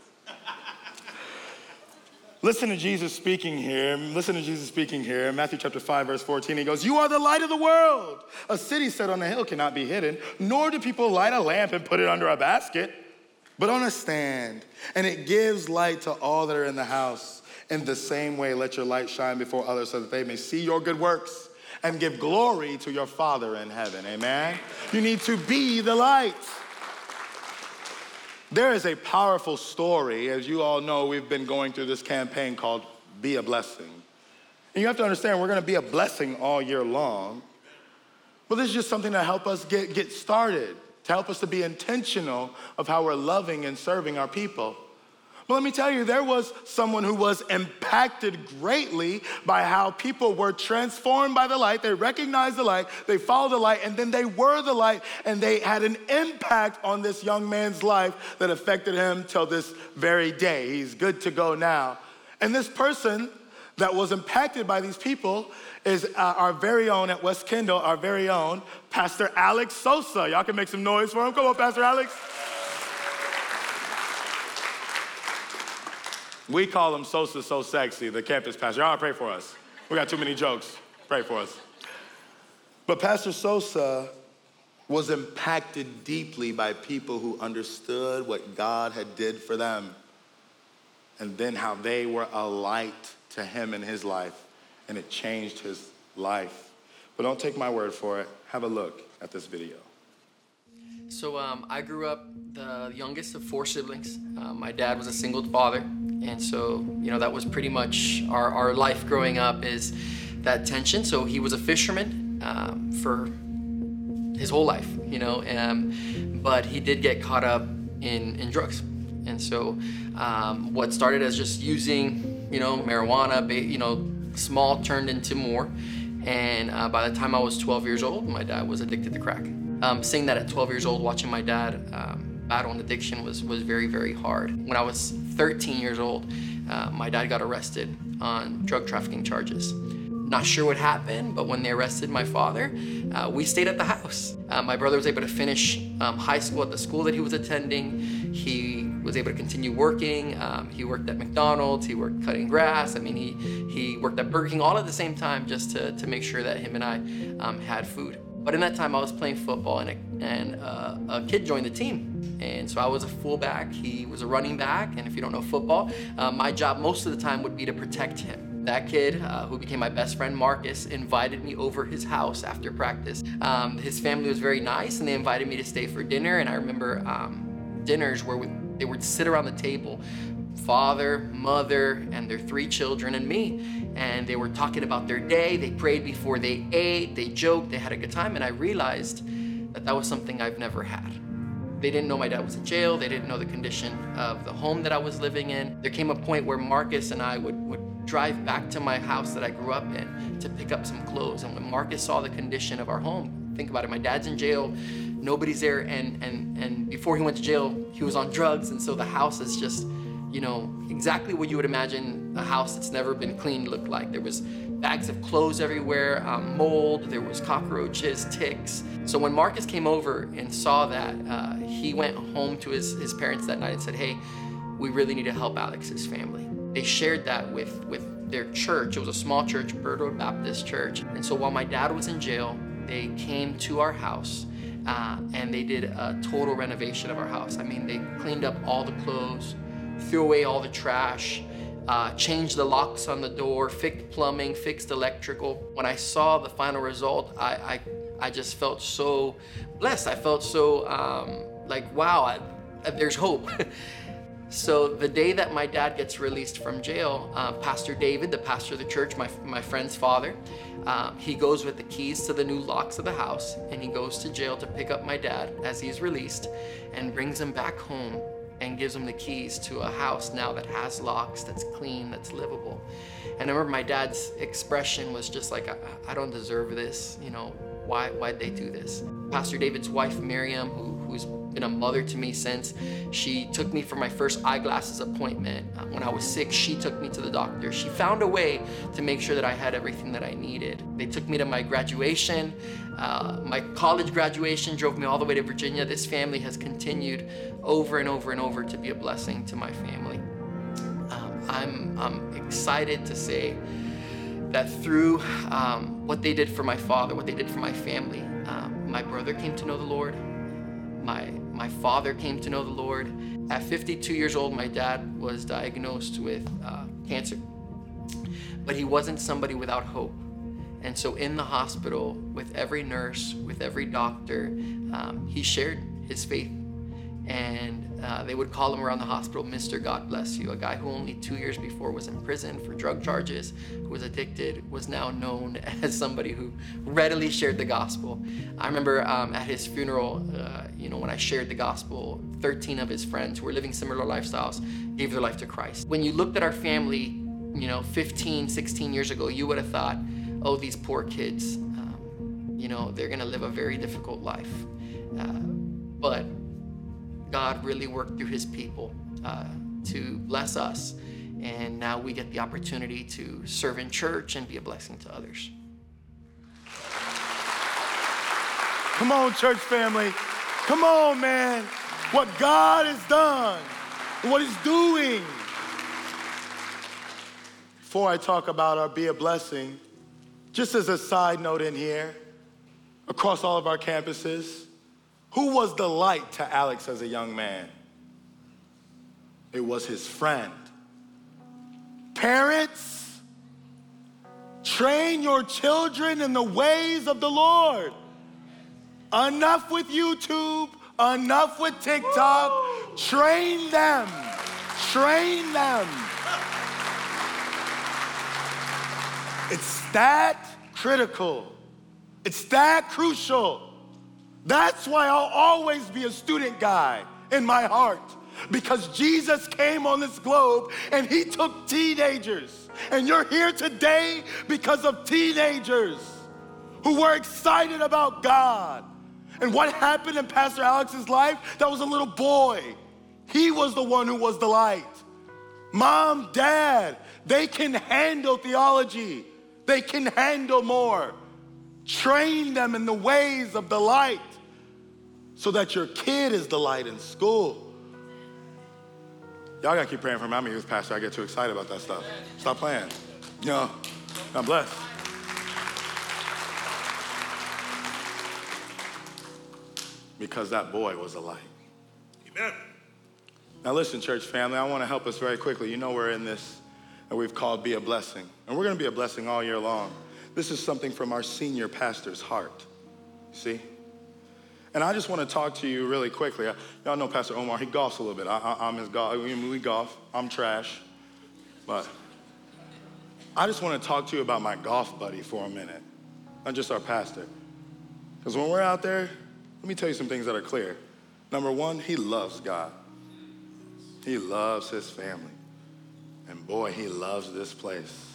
Listen to Jesus speaking here. Listen to Jesus speaking here. Matthew chapter five, verse fourteen. He goes, you are the light of the world. A city set on a hill cannot be hidden, nor do people light a lamp and put it under a basket, but on a stand. And it gives light to all that are in the house. In the same way, let your light shine before others so that they may see your good works and give glory to your Father in heaven. Amen? You need to be the light. There is a powerful story. As you all know, we've been going through this campaign called Be a Blessing. And you have to understand, we're going to be a blessing all year long. But this is just something to help us get, get started, to help us to be intentional of how we're loving and serving our people. But let me tell you, there was someone who was impacted greatly by how people were transformed by the light. They recognized the light, they followed the light, and then they were the light, and they had an impact on this young man's life that affected him till this very day. He's good to go now. And this person that was impacted by these people is uh, our very own at West Kendall, our very own Pastor Alex Sosa. Y'all can make some noise for him. Come on, Pastor Alex. We call him Sosa So Sexy, the campus pastor. Y'all pray for us. We got too many jokes. Pray for us. But Pastor Sosa was impacted deeply by people who understood what God had did for them, and then how they were a light to him in his life, and it changed his life. But don't take my word for it. Have a look at this video.
So um, I grew up the youngest of four siblings. Uh, my dad was a single father. And so, you know, that was pretty much our, our life growing up, is that tension. So he was a fisherman um, for his whole life, you know, um, but he did get caught up in, in drugs. And so um, what started as just using, you know, marijuana, you know, small turned into more. And uh, by the time I was twelve years old, my dad was addicted to crack. Um, seeing that at twelve years old, watching my dad um, battle an addiction was, was very, very hard. When I was thirteen years old, uh, my dad got arrested on drug trafficking charges. Not sure what happened, but when they arrested my father, uh, we stayed at the house. Uh, my brother was able to finish um, high school at the school that he was attending. He was able to continue working. Um, he worked at McDonald's, he worked cutting grass. I mean, he, he worked at Burger King all at the same time, just to, to make sure that him and I um, had food. But in that time, I was playing football, and a, and uh, a kid joined the team. And so I was a fullback, he was a running back, and if you don't know football, uh, my job most of the time would be to protect him. That kid, uh, who became my best friend, Marcus, invited me over his house after practice. Um, his family was very nice, and they invited me to stay for dinner, and I remember um, dinners where we, they would sit around the table, father, mother, and their three children, and me. And they were talking about their day, they prayed before they ate, they joked, they had a good time, and I realized that that was something I've never had. They didn't know my dad was in jail, they didn't know the condition of the home that I was living in. There came a point where Marcus and I would, would drive back to my house that I grew up in to pick up some clothes, and when Marcus saw the condition of our home, think about it, my dad's in jail, nobody's there, and, and, and before he went to jail, he was on drugs, and so the house is just, you know, exactly what you would imagine a house that's never been cleaned looked like. There was bags of clothes everywhere, um, mold, there was cockroaches, ticks. So when Marcus came over and saw that, uh, he went home to his, his parents that night and said, hey, we really need to help Alex's family. They shared that with, with their church. It was a small church, Birdwood Baptist Church. And so while my dad was in jail, they came to our house uh, and they did a total renovation of our house. I mean, they cleaned up all the clothes, threw away all the trash, uh, changed the locks on the door, fixed plumbing, fixed electrical. When I saw the final result, I, I, I just felt so blessed. I felt so um, like, wow, I, there's hope. So the day that my dad gets released from jail, uh, Pastor David, the pastor of the church, my, my friend's father, um, he goes with the keys to the new locks of the house, and he goes to jail to pick up my dad as he's released and brings him back home and gives him the keys to a house now that has locks, that's clean, that's livable. And I remember my dad's expression was just like, I, I don't deserve this, you know, why, why'd they do this? Pastor David's wife, Miriam, who, who's been a mother to me since, she took me for my first eyeglasses appointment. Uh, when I was sick, she took me to the doctor. She found a way to make sure that I had everything that I needed. They took me to my graduation, uh, my college graduation, drove me all the way to Virginia. This family has continued over and over and over to be a blessing to my family. Um, I'm, I'm excited to say that through um, what they did for my father, what they did for my family, um, my brother came to know the Lord. My, my father came to know the Lord. At fifty-two years old, my dad was diagnosed with uh, cancer, but he wasn't somebody without hope. And so in the hospital, with every nurse, with every doctor, um, he shared his faith. And uh, they would call him around the hospital, Mister God Bless You, a guy who only two years before was in prison for drug charges, who was addicted, was now known as somebody who readily shared the gospel. I remember um, at his funeral, uh, you know, when I shared the gospel, thirteen of his friends who were living similar lifestyles gave their life to Christ. When you looked at our family, you know, fifteen, sixteen years ago, you would have thought, oh, these poor kids, um, you know, they're gonna live a very difficult life. Uh, but God really worked through his people uh, to bless us. And now we get the opportunity to serve in church and be a blessing to others.
Come on, church family. Come on, man. What God has done, what he's doing. Before I talk about our Be a Blessing, just as a side note in here, across all of our campuses, who was the light to Alex as a young man? It was his friend. Parents, train your children in the ways of the Lord. Enough with YouTube, enough with TikTok. Train them, train them. It's that critical. It's that crucial. That's why I'll always be a student guy in my heart, because Jesus came on this globe and he took teenagers. And you're here today because of teenagers who were excited about God. And what happened in Pastor Alex's life? That was a little boy. He was the one who was the light. Mom, dad, they can handle theology. They can handle more. Train them in the ways of the light, so that your kid is the light in school. Y'all gotta keep praying for me. I'm a youth pastor. I get too excited about that stuff. Stop playing. You know, I'm blessed. Because that boy was a light. Amen. Now listen, church family, I wanna help us very quickly. You know we're in this that we've called Be a Blessing. And we're gonna be a blessing all year long. This is something from our senior pastor's heart. See? And I just want to talk to you really quickly. Y'all know Pastor Omar, he golfs a little bit. I, I, I'm his golf, we, we golf, I'm trash. But I just want to talk to you about my golf buddy for a minute, not just our pastor. Because when we're out there, let me tell you some things that are clear. Number one, he loves God. He loves his family. And boy, he loves this place.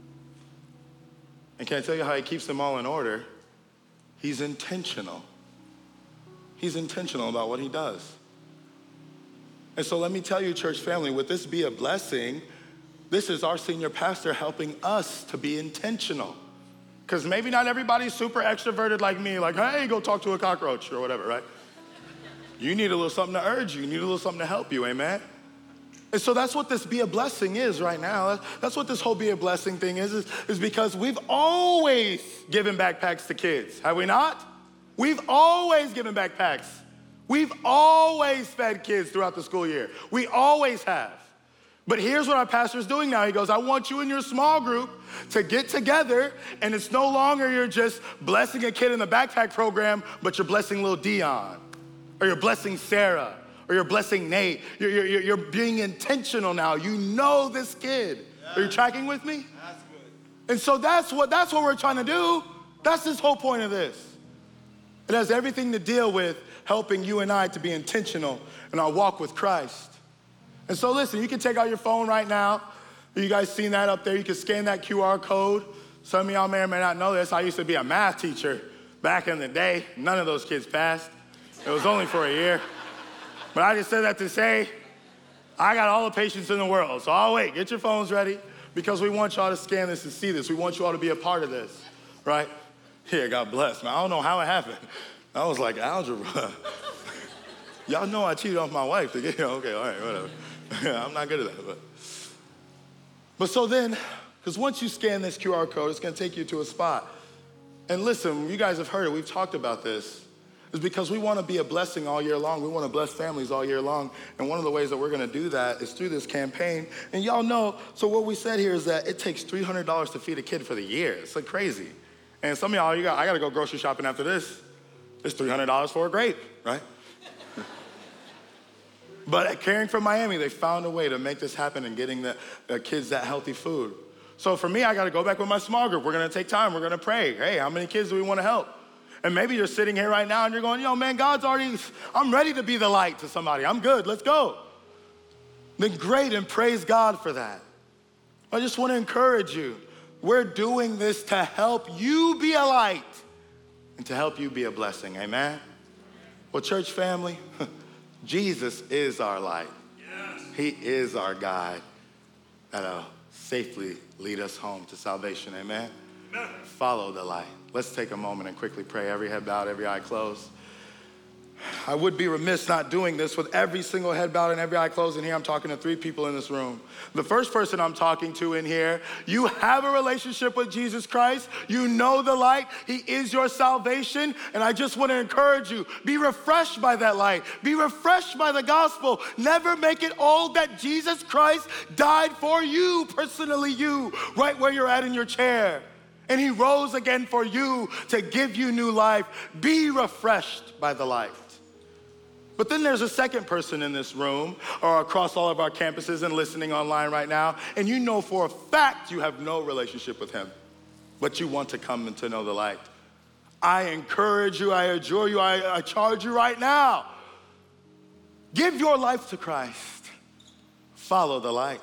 And can I tell you how he keeps them all in order? He's intentional. He's intentional about what he does. And so let me tell you, church family, with this Be a Blessing, this is our senior pastor helping us to be intentional. Because maybe not everybody's super extroverted like me, like, hey, go talk to a cockroach or whatever, right? You need a little something to urge you. You need a little something to help you, amen? And so that's what this Be a Blessing is right now. That's what this whole Be a Blessing thing is, is, is because we've always given backpacks to kids, have we not? We've always given backpacks. We've always fed kids throughout the school year. We always have. But here's what our pastor is doing now. He goes, I want you in your small group to get together, and it's no longer you're just blessing a kid in the backpack program, but you're blessing little Dion, or you're blessing Sarah, or you're blessing Nate. You're, you're, you're being intentional now. You know this kid. Yeah. Are you tracking with me? That's good. And so that's what, that's what we're trying to do. That's this whole point of this. It has everything to deal with helping you and I to be intentional in our walk with Christ. And so listen, you can take out your phone right now. You guys seen that up there? You can scan that Q R code. Some of y'all may or may not know this. I used to be a math teacher back in the day. None of those kids passed. It was only for a year. But I just said that to say, I got all the patience in the world. So I'll wait, get your phones ready, because we want y'all to scan this and see this. We want you all to be a part of this, right? Here, God bless, man. I don't know how it happened. I was like, algebra. Y'all know I cheated off my wife to get, okay, all right, whatever. I'm not good at that, but. But so then, because once you scan this Q R code, it's gonna take you to a spot. And listen, you guys have heard it, we've talked about this. It's because we wanna be a blessing all year long. We wanna bless families all year long. And one of the ways that we're gonna do that is through this campaign. And y'all know, so what we said here is that it takes three hundred dollars to feed a kid for the year. It's like crazy. And some of y'all, you got, I gotta go grocery shopping after this. It's three hundred dollars for a grape, right? But at Caring for Miami, they found a way to make this happen and getting the, the kids that healthy food. So for me, I gotta go back with my small group. We're gonna take time, we're gonna pray. Hey, how many kids do we wanna help? And maybe you're sitting here right now and you're going, yo, man, God's already, I'm ready to be the light to somebody. I'm good, let's go. Then great, and praise God for that. I just wanna encourage you. We're doing this to help you be a light and to help you be a blessing, amen? Well, church family, Jesus is our light. Yes. He is our guide that'll safely lead us home to salvation, amen? Amen? Follow the light. Let's take a moment and quickly pray. Every head bowed, every eye closed. I would be remiss not doing this with every single head bowed and every eye closed in here. I'm talking to three people in this room. The first person I'm talking to in here, you have a relationship with Jesus Christ. You know the light. He is your salvation. And I just want to encourage you, be refreshed by that light. Be refreshed by the gospel. Never make it old that Jesus Christ died for you, personally you, right where you're at in your chair. And he rose again for you to give you new life. Be refreshed by the light. But then there's a second person in this room or across all of our campuses and listening online right now, and you know for a fact you have no relationship with him, but you want to come and to know the light. I encourage you, I adjure you, I, I charge you right now. Give your life to Christ. Follow the light.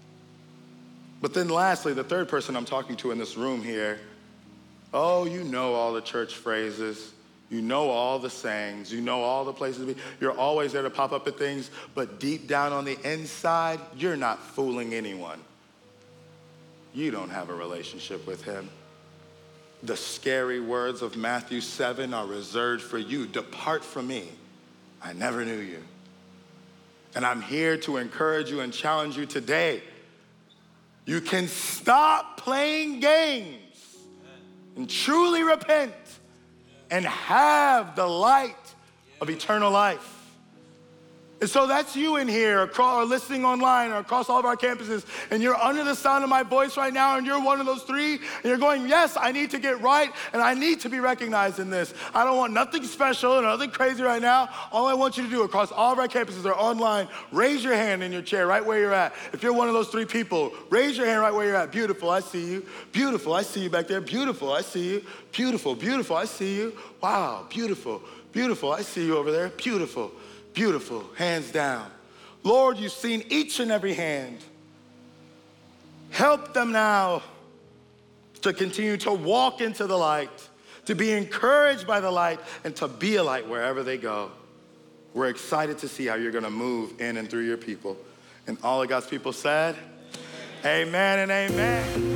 But then lastly, the third person I'm talking to in this room here, oh, you know all the church phrases. You know all the sayings, you know all the places to be. You're always there to pop up at things, but deep down on the inside, you're not fooling anyone. You don't have a relationship with him. The scary words of Matthew seven are reserved for you. Depart from me, I never knew you. And I'm here to encourage you and challenge you today. You can stop playing games and truly repent and have the light of eternal life. And so that's you in here, across, or listening online, or across all of our campuses, and you're under the sound of my voice right now, and you're one of those three, and you're going, yes, I need to get right, and I need to be recognized in this. I don't want nothing special and nothing crazy right now. All I want you to do across all of our campuses or online, raise your hand in your chair right where you're at. If you're one of those three people, raise your hand right where you're at. Beautiful, I see you. Beautiful, I see you back there. Beautiful, I see you. Beautiful, beautiful, I see you. Wow, beautiful, beautiful, I see you over there. Beautiful. Beautiful, hands down. Lord, you've seen each and every hand. Help them now to continue to walk into the light, to be encouraged by the light, and to be a light wherever they go. We're excited to see how you're gonna move in and through your people. And all of God's people said, amen and amen.